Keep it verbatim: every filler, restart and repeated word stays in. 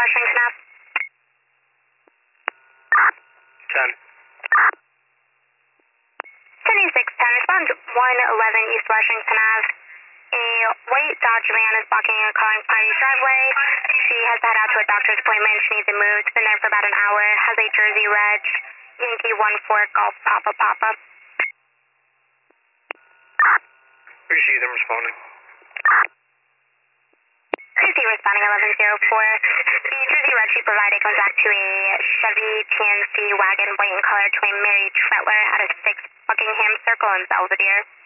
Washington Ave. ten. seventy-six ten, respond one eleven East Washington Ave. A white Dodge van is blocking a calling party driveway. She has to head out to a doctor's appointment. She needs to move. It's been there for about an hour. Has a Jersey reg. Yankee one four Golf Papa Papa. Appreciate them responding. Chrissy responding eleven oh four. The Jersey reg she provided comes back to a Chevy T N C wagon, white in color, to a Mary Tretler out of six Buckingham Circle in Belvedere.